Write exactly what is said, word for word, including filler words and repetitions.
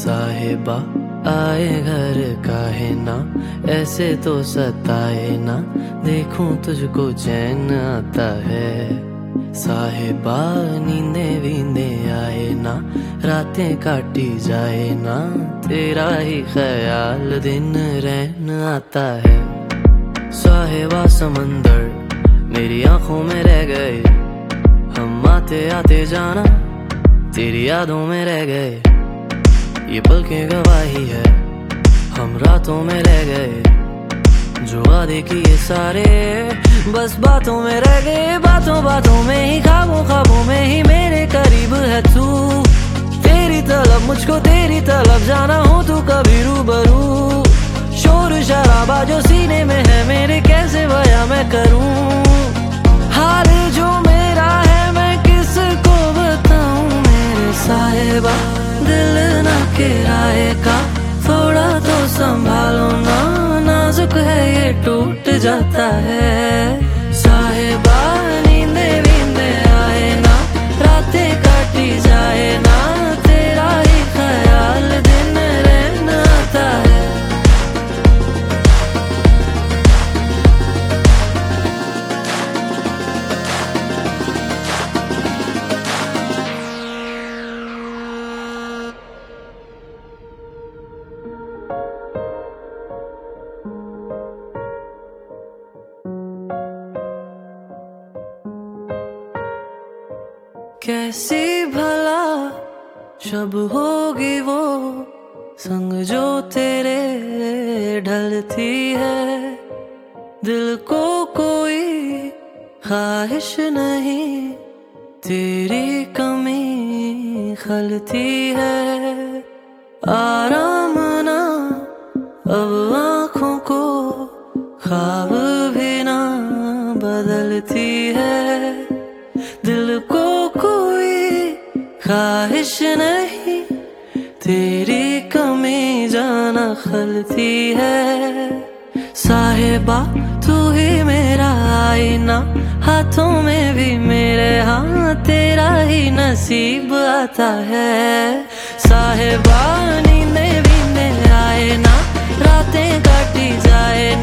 साहिबा आए घर काहे ना, ऐसे तो सताए ना, देखूं तुझको चैन आता है। साहिबा नींदे वींदे आए ना, रातें काटी जाए ना, तेरा ही ख्याल दिन रहन आता है। साहिबा समंदर मेरी आंखों में रह गए, हम आते आते जाना तेरी यादों में रह गए। ये पल की गवाही है, हम रातों में रह गए, जो वादे किए सारे बस बातों में रह गए। बातों बातों में ही, ख्वाबों ख्वाबों में ही मेरे करीब है तू। तेरी तलब मुझको तेरी तलब, जाना हो तू कभी रूबरू। शोर शराबा जो सीने में है मेरे, कैसे बयां मैं करूं। हाल जो मेरा है मैं किसको बताऊं मेरे साहिबा। दिल ना किराए का, थोड़ा तो संभालो ना, नाजुक है ये टूट जाता है। साहिबा नींदे वींदे आए ना, रातें काटी जाए ना, तेरा ही ख्याल दिन रहन आता है। कैसी भला शब होगी वो संग जो तेरे ढलती है। दिल को कोई ख्वाहिश नहीं, तेरी कमी खलती है। आराम ना अब आँखों को, ख्वाब भी ना बदलती है। दिल को कोई ख्वाहिश नहीं, तेरी कमी जाना खलती है। साहिबा तू ही मेरा आईना, हाथों में भी मेरे, हाँ तेरा ही नसीब आता है। साहिबा नींदे वींदे आए ना, रातें काटी जाए